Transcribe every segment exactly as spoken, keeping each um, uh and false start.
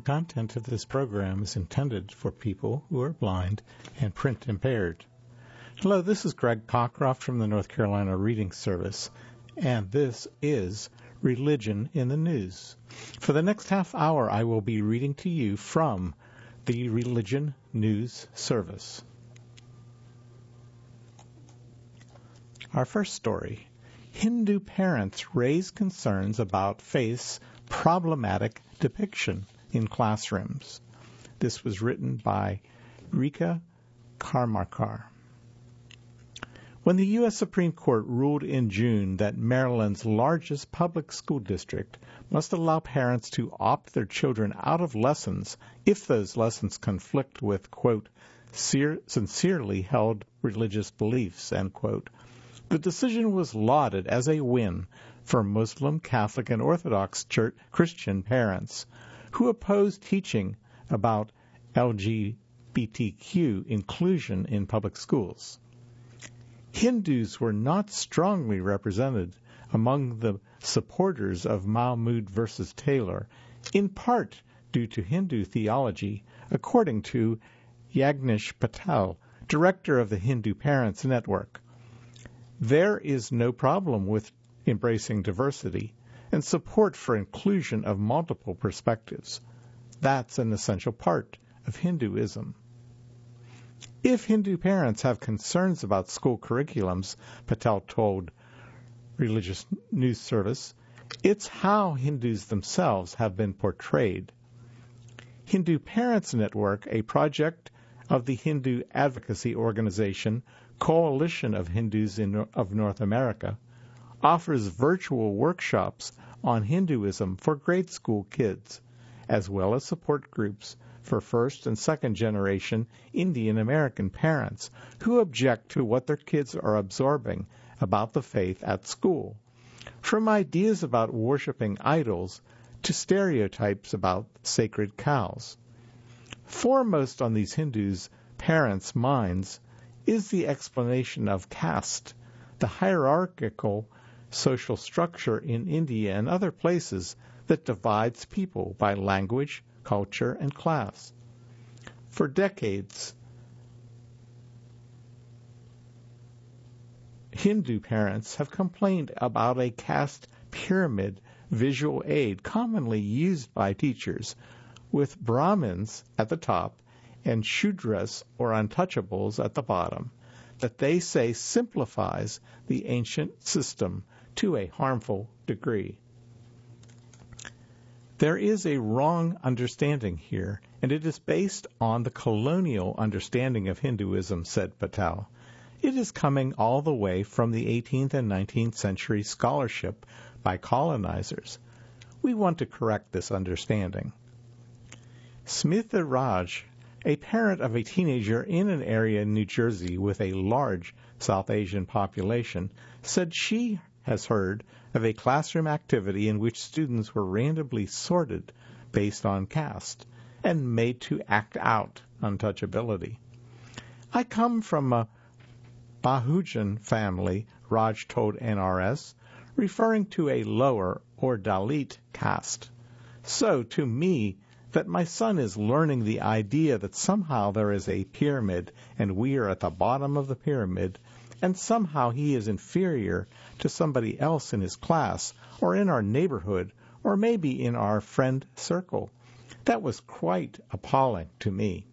The content of this program is intended for people who are blind and print impaired. Hello, this is Greg Cockcroft from the North Carolina Reading Service, and this is Religion in the News. For the next half hour, I will be reading to you from the Religion News Service. Our first story: Hindu parents raise concerns about faith's problematic depiction in classrooms. This was written by Rika Karmarkar. When the U S Supreme Court ruled in June that Maryland's largest public school district must allow parents to opt their children out of lessons if those lessons conflict with, quote, sincerely held religious beliefs, end quote, the decision was lauded as a win for Muslim, Catholic, and Orthodox Church Christian parents who oppose teaching about L G B T Q inclusion in public schools. Hindus were not strongly represented among the supporters of Mahmood versus Taylor, in part due to Hindu theology, according to Yagnesh Patel, director of the Hindu Parents Network. There is no problem with embracing diversity and support for inclusion of multiple perspectives. That's an essential part of Hinduism. If Hindu parents have concerns about school curriculums, Patel told Religious News Service, it's how Hindus themselves have been portrayed. Hindu Parents Network, a project of the Hindu advocacy organization Coalition of Hindus in, of North America, offers virtual workshops on Hinduism for grade school kids, as well as support groups for first and second generation Indian American parents who object to what their kids are absorbing about the faith at school, from ideas about worshiping idols to stereotypes about sacred cows. Foremost on these Hindus' parents' minds is the explanation of caste, the hierarchical social structure in India and other places that divides people by language, culture, and class. For decades, Hindu parents have complained about a caste pyramid visual aid commonly used by teachers, with Brahmins at the top and Shudras or untouchables at the bottom, that they say simplifies the ancient system to a harmful degree. There is a wrong understanding here, and it is based on the colonial understanding of Hinduism, said Patel. It is coming all the way from the eighteenth and nineteenth century scholarship by colonizers. We want to correct this understanding. Smitha Raj, a parent of a teenager in an area in New Jersey with a large South Asian population, said she has heard of a classroom activity in which students were randomly sorted based on caste and made to act out untouchability. I come from a Bahujan family, Raj told N R S, referring to a lower or Dalit caste. So, to me, that my son is learning the idea that somehow there is a pyramid and we are at the bottom of the pyramid, and somehow he is inferior to somebody else in his class or in our neighborhood or maybe in our friend circle. That was quite appalling to me.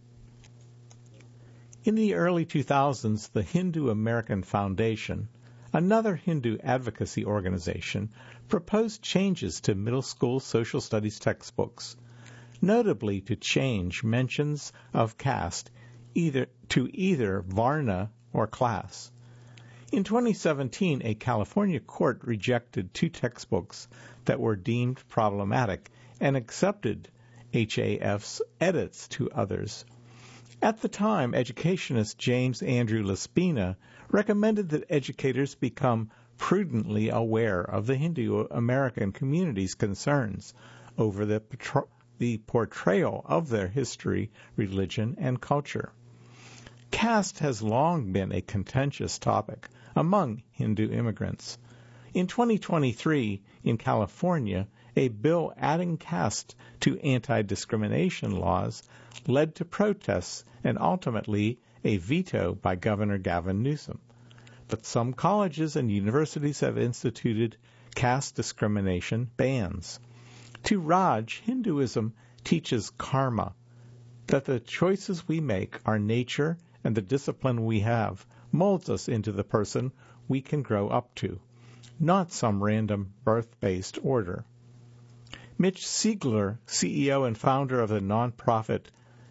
In the early two thousands, the Hindu American Foundation, another Hindu advocacy organization, proposed changes to middle school social studies textbooks, notably to change mentions of caste either to either Varna or class. In twenty seventeen, a California court rejected two textbooks that were deemed problematic and accepted H A F's edits to others. At the time, educationist James Andrew Laspina recommended that educators become prudently aware of the Hindu American community's concerns over the, the portrayal of their history, religion, and culture. Caste has long been a contentious topic among Hindu immigrants. In twenty twenty-three, in California, a bill adding caste to anti-discrimination laws led to protests and ultimately a veto by Governor Gavin Newsom. But some colleges and universities have instituted caste discrimination bans. To Raj, Hinduism teaches karma, that the choices we make, our nature, and the discipline we have molds us into the person we can grow up to, not some random birth-based order. Mitch Siegler, C E O and founder of the nonprofit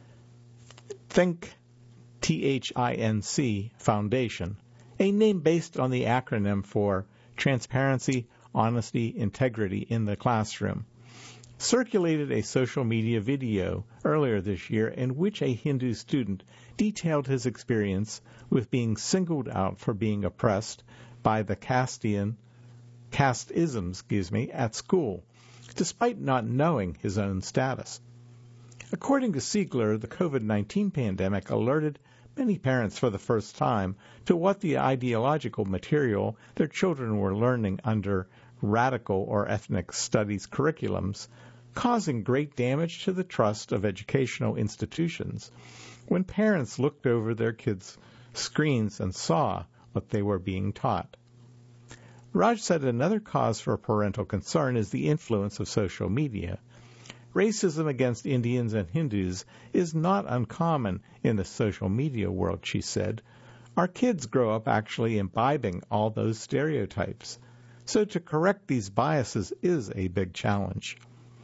Think, T H I N C Foundation, a name based on the acronym for Transparency, Honesty, Integrity in the Classroom, circulated a social media video earlier this year in which a Hindu student detailed his experience with being singled out for being oppressed by the castean, casteism, excuse me, at school, despite not knowing his own status. According to Siegler, the COVID nineteen pandemic alerted many parents for the first time to what the ideological material their children were learning under radical or ethnic studies curriculums, causing great damage to the trust of educational institutions when parents looked over their kids' screens and saw what they were being taught. Raj said another cause for parental concern is the influence of social media. Racism against Indians and Hindus is not uncommon in the social media world, she said. Our kids grow up actually imbibing all those stereotypes. So to correct these biases is a big challenge.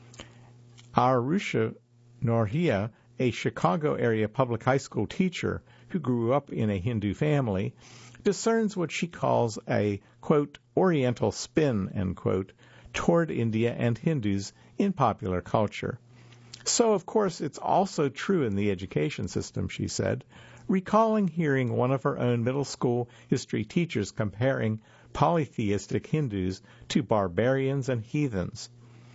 Arusha Norhia, a Chicago area public high school teacher who grew up in a Hindu family, discerns what she calls a, quote, Oriental spin, end quote, toward India and Hindus in popular culture. So, of course, it's also true in the education system, she said, recalling hearing one of her own middle school history teachers comparing polytheistic Hindus to barbarians and heathens.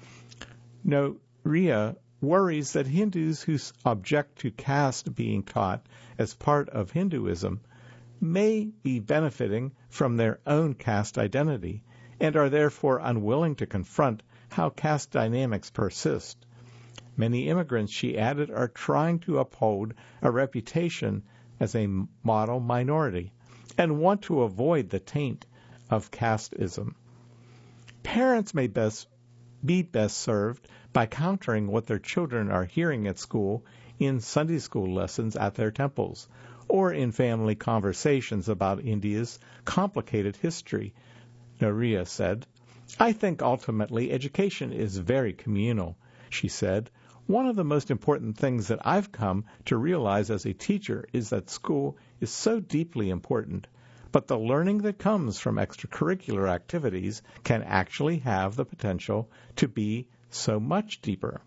Noria worries that Hindus who object to caste being taught as part of Hinduism may be benefiting from their own caste identity and are therefore unwilling to confront how caste dynamics persist. Many immigrants, she added, are trying to uphold a reputation as a model minority and want to avoid the taint of casteism. Parents may best be best served by countering what their children are hearing at school in Sunday school lessons at their temples or in family conversations about India's complicated history, Noria said. I think ultimately education is very communal, she said. One of the most important things that I've come to realize as a teacher is that school is so deeply important, but the learning that comes from extracurricular activities can actually have the potential to be so much deeper.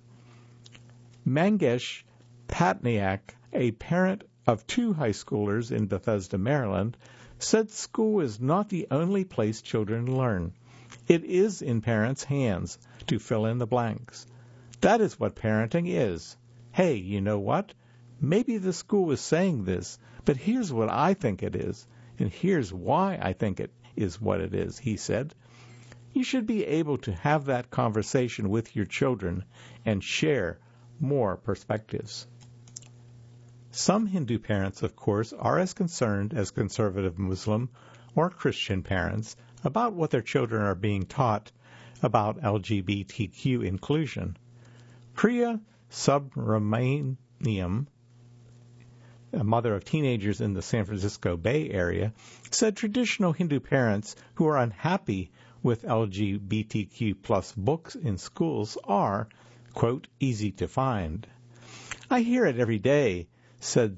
Mangesh Patnaik, a parent of two high schoolers in Bethesda, Maryland, said school is not the only place children learn. It is in parents' hands to fill in the blanks. That is what parenting is. Hey, you know what? Maybe the school is saying this, but here's what I think it is, and here's why I think it is what it is, he said. You should be able to have that conversation with your children and share more perspectives. Some Hindu parents, of course, are as concerned as conservative Muslim or Christian parents about what their children are being taught about L G B T Q inclusion. Priya Subramaniam, a mother of teenagers in the San Francisco Bay Area, said traditional Hindu parents who are unhappy with L G B T Q plus books in schools are, quote, easy to find. I hear it every day, said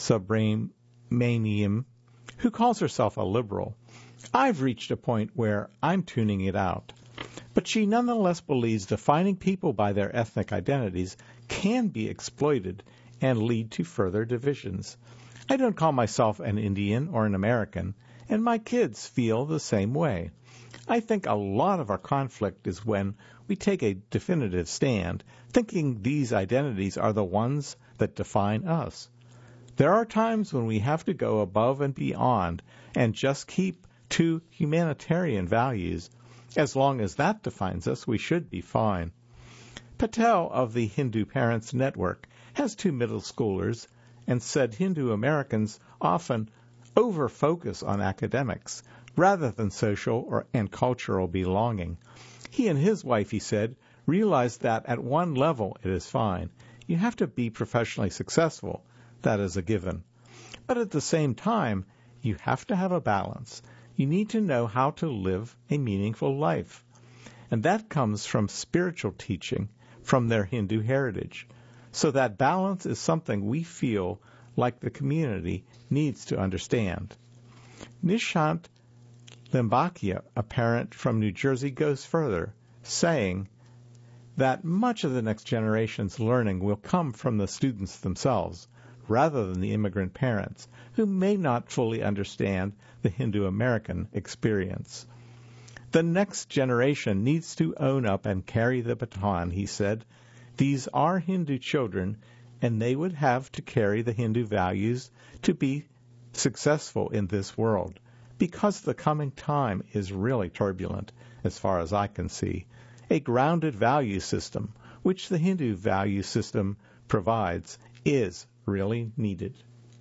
Subramaniam, who calls herself a liberal. I've reached a point where I'm tuning it out. But she nonetheless believes defining people by their ethnic identities can be exploited and lead to further divisions. I don't call myself an Indian or an American, and my kids feel the same way. I think a lot of our conflict is when we take a definitive stand, thinking these identities are the ones that define us. There are times when we have to go above and beyond and just keep to humanitarian values. As long as that defines us, we should be fine. Patel of the Hindu Parents Network has two middle schoolers and said Hindu Americans often over-focus on academics rather than social or, and cultural belonging. He and his wife, he said, realized that at one level it is fine. You have to be professionally successful. That is a given. But at the same time, you have to have a balance. You need to know how to live a meaningful life. And that comes from spiritual teaching, from their Hindu heritage. So that balance is something we feel like the community needs to understand. Nishant Limbakia, a parent from New Jersey, goes further, saying that much of the next generation's learning will come from the students themselves, rather than the immigrant parents, who may not fully understand the Hindu-American experience. The next generation needs to own up and carry the baton, he said. These are Hindu children, and they would have to carry the Hindu values to be successful in this world, because the coming time is really turbulent, as far as I can see. A grounded value system, which the Hindu value system provides, is really needed.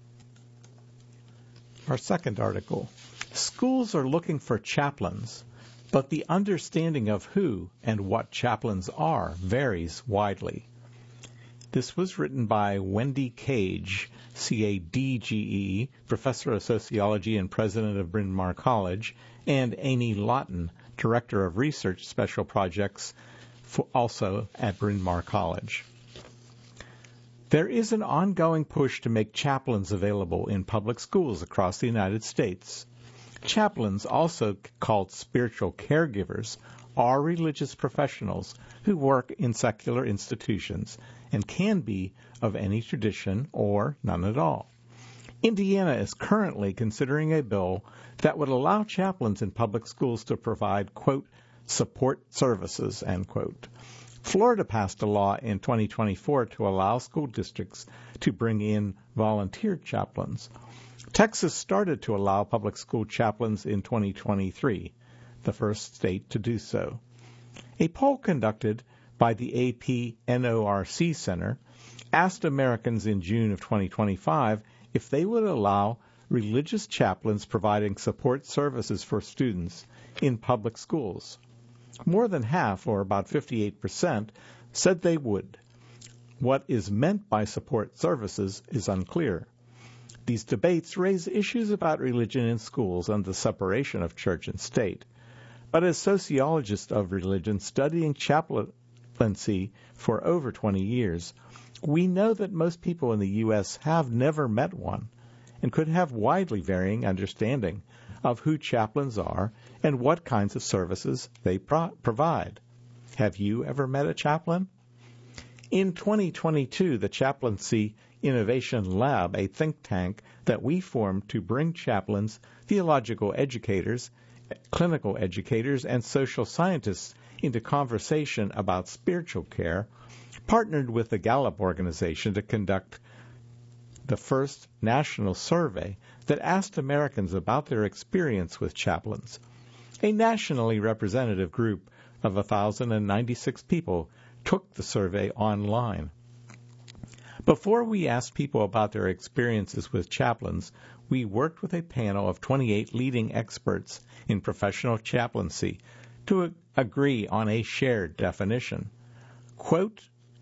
Our second article. Schools are looking for chaplains, but the understanding of who and what chaplains are varies widely. This was written by Wendy Cage, C A D G E, Professor of Sociology and President of Bryn Mawr College, and Amy Lawton, Director of Research Special Projects, for also at Bryn Mawr College. There is an ongoing push to make chaplains available in public schools across the United States. Chaplains, also called spiritual caregivers, are religious professionals who work in secular institutions and can be of any tradition or none at all. Indiana is currently considering a bill that would allow chaplains in public schools to provide, quote, support services, end quote. Florida passed a law in twenty twenty-four to allow school districts to bring in volunteer chaplains. Texas started to allow public school chaplains in twenty twenty-three, the first state to do so. A poll conducted by the A P N O R C Center asked Americans in June of twenty twenty-five if they would allow religious chaplains providing support services for students in public schools. More than half, or about fifty-eight percent, said they would. What is meant by support services is unclear. These debates raise issues about religion in schools and the separation of church and state. But as sociologists of religion studying chaplaincy for over twenty years, we know that most people in the U S have never met one and could have widely varying understanding of who chaplains are and what kinds of services they pro- provide. Have you ever met a chaplain? In twenty twenty-two, the Chaplaincy Innovation Lab, a think tank that we formed to bring chaplains, theological educators, clinical educators, and social scientists into conversation about spiritual care, partnered with the Gallup organization to conduct the first national survey that asked Americans about their experience with chaplains. A nationally representative group of one thousand ninety-six people took the survey online. Before we asked people about their experiences with chaplains, we worked with a panel of twenty-eight leading experts in professional chaplaincy to ag- agree on a shared definition. Quote,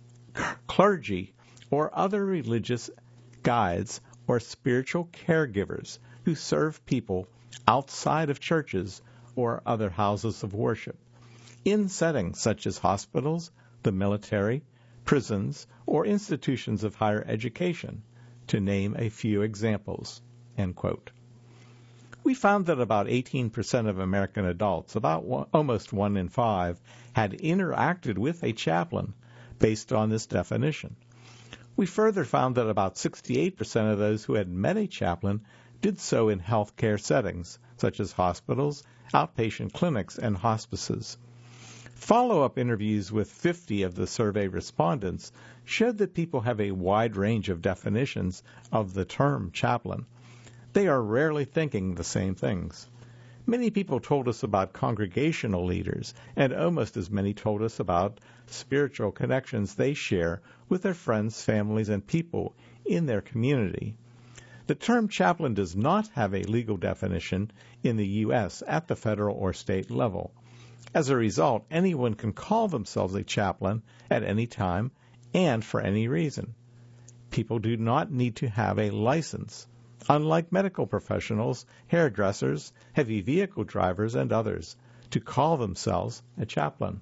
clergy or other religious guides or spiritual caregivers who serve people outside of churches or other houses of worship, in settings such as hospitals, the military, prisons, or institutions of higher education, to name a few examples, end quote. We found that about eighteen percent of American adults, about one, almost one in five, had interacted with a chaplain based on this definition. We further found that about sixty-eight percent of those who had met a chaplain did so in healthcare settings, such as hospitals, outpatient clinics, and hospices. Follow-up interviews with fifty of the survey respondents showed that people have a wide range of definitions of the term chaplain. They are rarely thinking the same things. Many people told us about congregational leaders, and almost as many told us about spiritual connections they share with their friends, families, and people in their community. The term chaplain does not have a legal definition in the U S at the federal or state level. As a result, anyone can call themselves a chaplain at any time and for any reason. People do not need to have a license, unlike medical professionals, hairdressers, heavy vehicle drivers, and others, to call themselves a chaplain.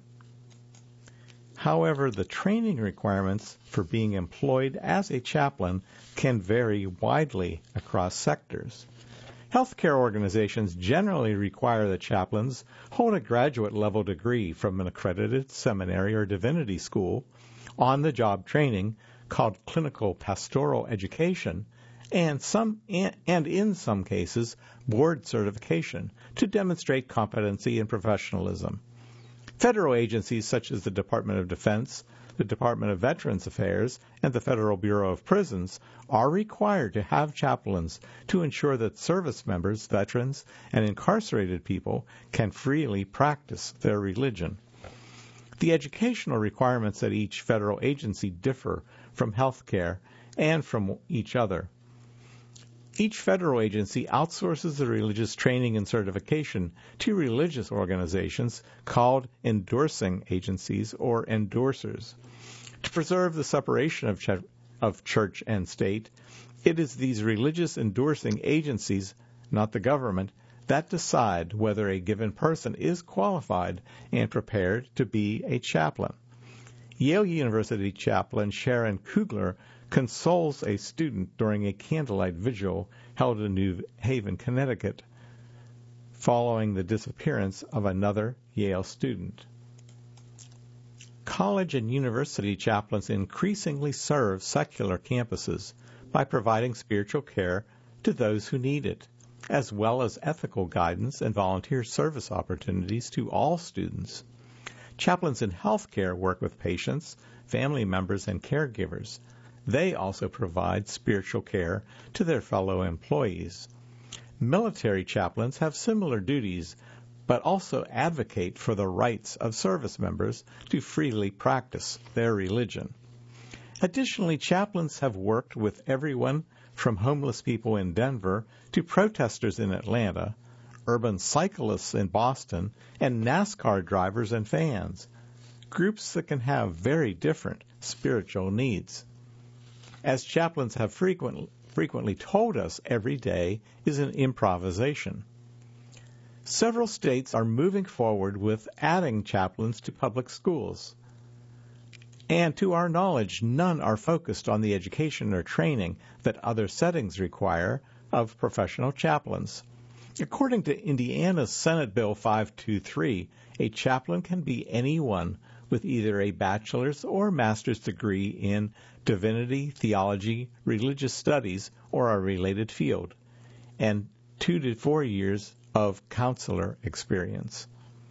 However, the training requirements for being employed as a chaplain can vary widely across sectors. Healthcare organizations generally require that chaplains hold a graduate-level degree from an accredited seminary or divinity school, on-the-job training called clinical pastoral education, and some and in some cases board certification to demonstrate competency and professionalism. Federal agencies such as the Department of Defense, the Department of Veterans Affairs, and the Federal Bureau of Prisons are required to have chaplains to ensure that service members, veterans, and incarcerated people can freely practice their religion. The educational requirements at each federal agency differ from healthcare and from each other. Each federal agency outsources the religious training and certification to religious organizations called endorsing agencies or endorsers. To preserve the separation of, ch- of church and state, it is these religious endorsing agencies, not the government, that decide whether a given person is qualified and prepared to be a chaplain. Yale University chaplain Sharon Kugler consoles a student during a candlelight vigil held in New Haven, Connecticut, following the disappearance of another Yale student. College and university chaplains increasingly serve secular campuses by providing spiritual care to those who need it, as well as ethical guidance and volunteer service opportunities to all students. Chaplains in healthcare work with patients, family members, and caregivers. They also provide spiritual care to their fellow employees. Military chaplains have similar duties, but also advocate for the rights of service members to freely practice their religion. Additionally, chaplains have worked with everyone from homeless people in Denver to protesters in Atlanta, urban cyclists in Boston, and NASCAR drivers and fans, groups that can have very different spiritual needs. As chaplains have frequent, frequently told us, every day is an improvisation. Several states are moving forward with adding chaplains to public schools. And to our knowledge, none are focused on the education or training that other settings require of professional chaplains. According to Indiana's Senate Bill five twenty-three, a chaplain can be anyone with either a bachelor's or master's degree in divinity, theology, religious studies, or a related field, and two to four years of counselor experience.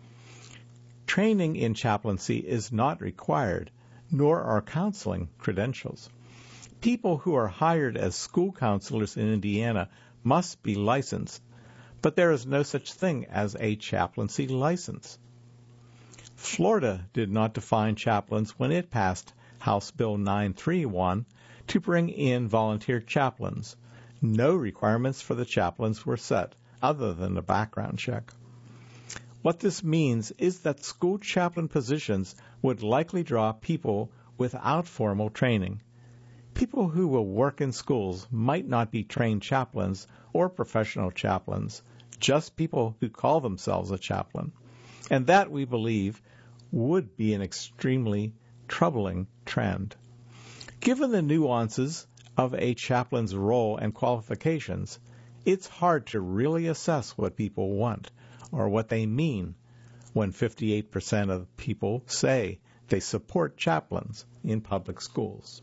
Training in chaplaincy is not required, nor are counseling credentials. People who are hired as school counselors in Indiana must be licensed, but there is no such thing as a chaplaincy license. Florida did not define chaplains when it passed House Bill nine thirty-one to bring in volunteer chaplains. No requirements for the chaplains were set, other than a background check. What this means is that school chaplain positions would likely draw people without formal training. People who will work in schools might not be trained chaplains or professional chaplains, just people who call themselves a chaplain. And that, we believe, would be an extremely troubling trend. Given the nuances of a chaplain's role and qualifications, it's hard to really assess what people want or what they mean when fifty-eight percent of people say they support chaplains in public schools.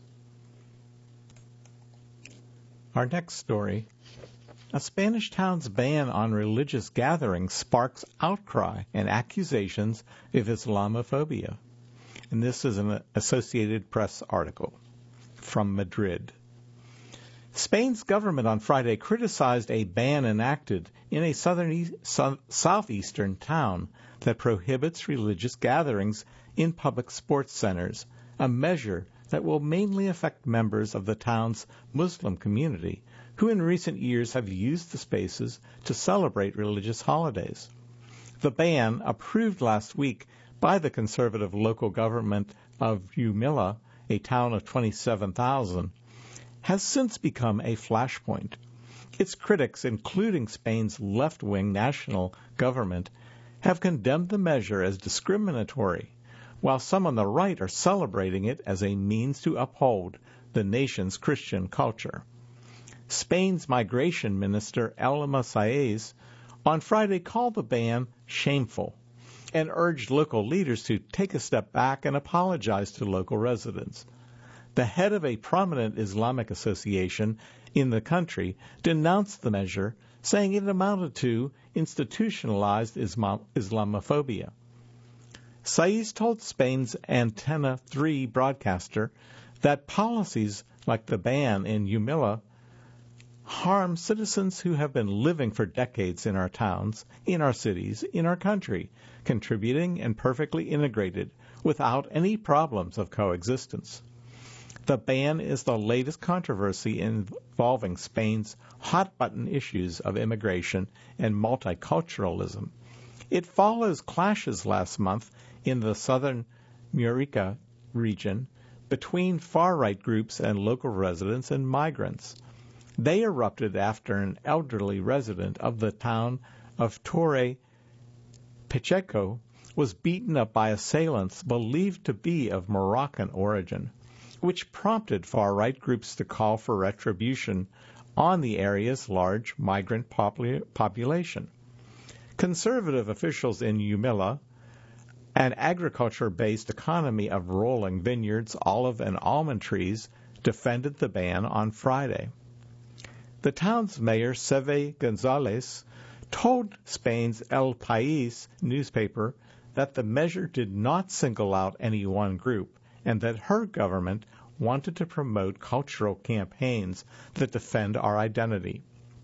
Our next story. A Spanish town's ban on religious gatherings sparks outcry and accusations of Islamophobia. And this is an Associated Press article from Madrid. Spain's government on Friday criticized a ban enacted in a southern so, southeastern town that prohibits religious gatherings in public sports centers, a measure that will mainly affect members of the town's Muslim community, who in recent years have used the spaces to celebrate religious holidays. The ban, approved last week by the conservative local government of Humila, a town of twenty-seven thousand, has since become a flashpoint. Its critics, including Spain's left-wing national government, have condemned the measure as discriminatory, while some on the right are celebrating it as a means to uphold the nation's Christian culture. Spain's migration minister, Elma Saez, on Friday called the ban shameful and urged local leaders to take a step back and apologize to local residents. The head of a prominent Islamic association in the country denounced the measure, saying it amounted to institutionalized Islam- Islamophobia. Saez told Spain's Antena three broadcaster that policies like the ban in Humila harm citizens who have been living for decades in our towns, in our cities, in our country, contributing and perfectly integrated without any problems of coexistence. The ban is the latest controversy involving Spain's hot-button issues of immigration and multiculturalism. It follows clashes last month in the southern Murcia region between far-right groups and local residents and migrants. They erupted after an elderly resident of the town of Torre Pacheco was beaten up by assailants believed to be of Moroccan origin, which prompted far-right groups to call for retribution on the area's large migrant popul- population. Conservative officials in Humila, an agriculture-based economy of rolling vineyards, olive and almond trees, defended the ban on Friday. The town's mayor, Seve Gonzalez, told Spain's El País newspaper that the measure did not single out any one group and that her government wanted to promote cultural campaigns that defend our identity.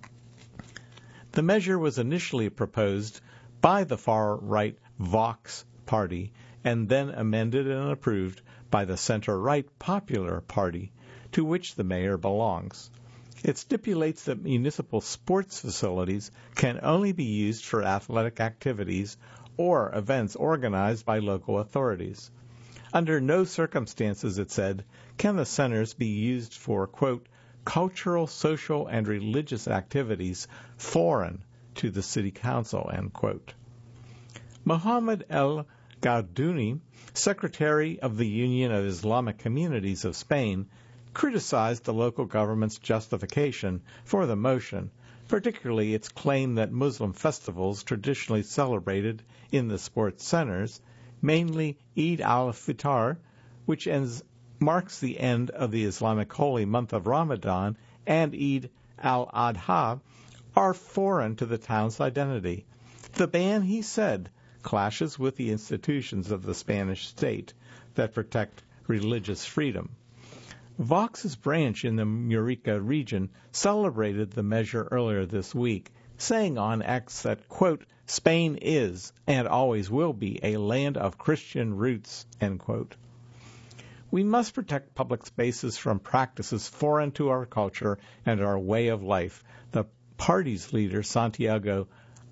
The measure was initially proposed by the far-right Vox party and then amended and approved by the center-right Popular Party, to which the mayor belongs. It stipulates that municipal sports facilities can only be used for athletic activities or events organized by local authorities. Under no circumstances, it said, can the centers be used for, quote, cultural, social, and religious activities foreign to the city council, end quote. Mohammed El Gaudouni, secretary of the Union of Islamic Communities of Spain, criticized the local government's justification for the motion, particularly its claim that Muslim festivals traditionally celebrated in the sports centers, mainly Eid al-Fitr, which ends, marks the end of the Islamic holy month of Ramadan, and Eid al-Adha, are foreign to the town's identity. The ban, he said, clashes with the institutions of the Spanish state that protect religious freedom. Vox's branch in the Murcia region celebrated the measure earlier this week, saying on X that, quote, Spain is and always will be a land of Christian roots, end quote. We must protect public spaces from practices foreign to our culture and our way of life, the party's leader, Santiago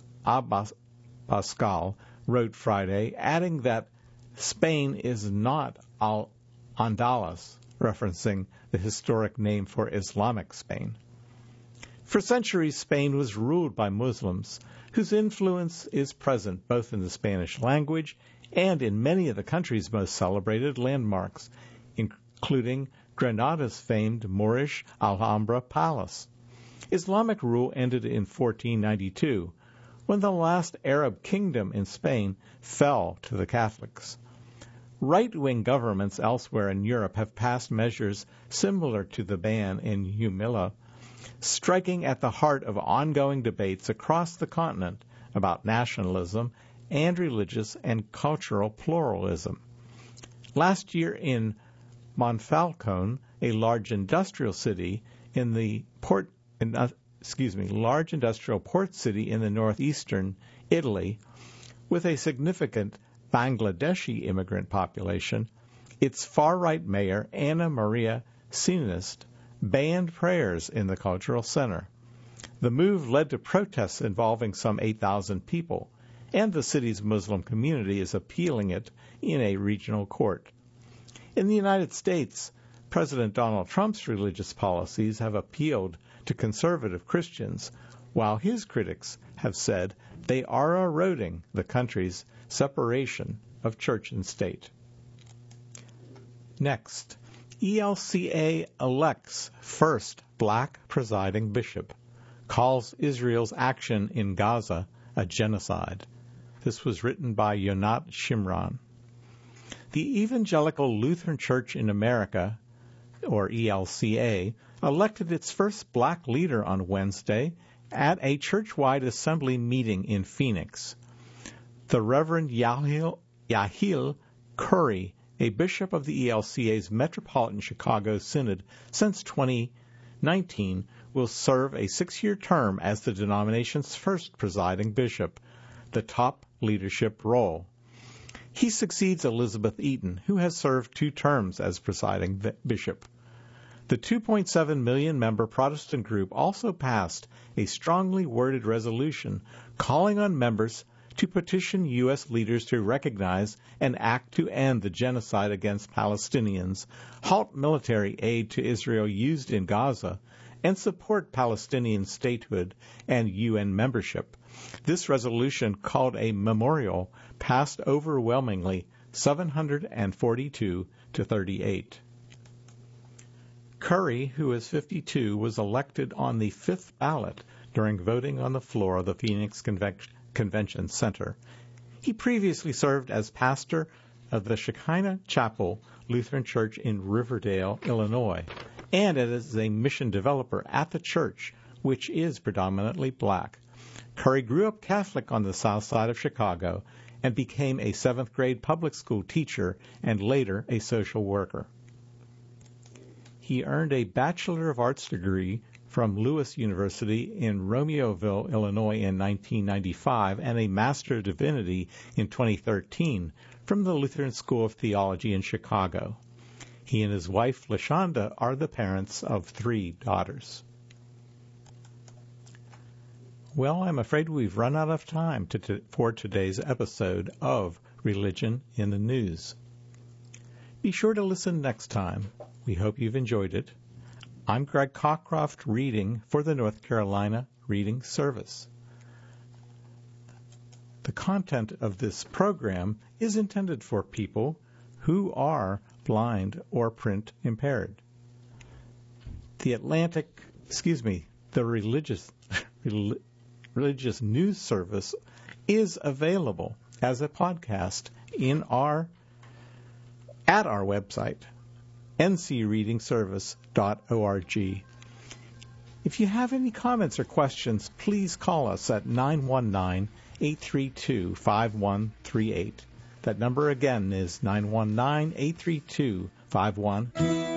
Abascal, wrote Friday, adding that Spain is not Al-Andalus, referencing the historic name for Islamic Spain. For centuries, Spain was ruled by Muslims, whose influence is present both in the Spanish language and in many of the country's most celebrated landmarks, including Granada's famed Moorish Alhambra Palace. Islamic rule ended in fourteen ninety-two, when the last Arab kingdom in Spain fell to the Catholics. Right-wing governments elsewhere in Europe have passed measures similar to the ban in Humila, striking at the heart of ongoing debates across the continent about nationalism and religious and cultural pluralism. Last year in Monfalcone, a large industrial city in the port, in, uh, excuse me, large industrial port city in the northeastern Italy, with a significant Bangladeshi immigrant population, its far-right mayor, Anna Maria Sinist, banned prayers in the cultural center. The move led to protests involving some eight thousand people, and the city's Muslim community is appealing it in a regional court. In the United States, President Donald Trump's religious policies have appealed to conservative Christians, while his critics have said they are eroding the country's separation of church and state. Next, E L C A elects first black presiding bishop, calls Israel's action in Gaza a genocide. This was written by Yonat Shimron. The Evangelical Lutheran Church in America, or E L C A, elected its first black leader on Wednesday at a church-wide assembly meeting in Phoenix. The Reverend Yahil, Yahil Curry, a bishop of the E L C A's Metropolitan Chicago Synod since twenty nineteen, will serve a six-year term as the denomination's first presiding bishop, the top leadership role. He succeeds Elizabeth Eaton, who has served two terms as presiding bishop. The two point seven million member Protestant group also passed a strongly worded resolution calling on members to petition U S leaders to recognize and act to end the genocide against Palestinians, halt military aid to Israel used in Gaza, and support Palestinian statehood and U N membership. This resolution, called a memorial, passed overwhelmingly seven hundred forty-two to thirty-eight. Curry, who is fifty-two, was elected on the fifth ballot during voting on the floor of the Phoenix Conven- Convention Center. He previously served as pastor of the Shekinah Chapel Lutheran Church in Riverdale, Illinois, and as a mission developer at the church, which is predominantly black. Curry grew up Catholic on the south side of Chicago and became a seventh grade public school teacher and later a social worker. He earned a Bachelor of Arts degree from Lewis University in Romeoville, Illinois in nineteen ninety-five and a Master of Divinity in twenty thirteen from the Lutheran School of Theology in Chicago. He and his wife, LaShonda, are the parents of three daughters. Well, I'm afraid we've run out of time to t- for today's episode of Religion in the News. Be sure to listen next time. We hope you've enjoyed it. I'm Greg Cockcroft reading for the North Carolina Reading Service. The content of this program is intended for people who are blind or print impaired. The Atlantic, excuse me, the religious religious news service is available as a podcast in our at our website, n c reading service dot org. If you have any comments or questions, please call us at nine one nine, eight three two, five one three eight. That number again is nine one nine, eight three two, five one three eight.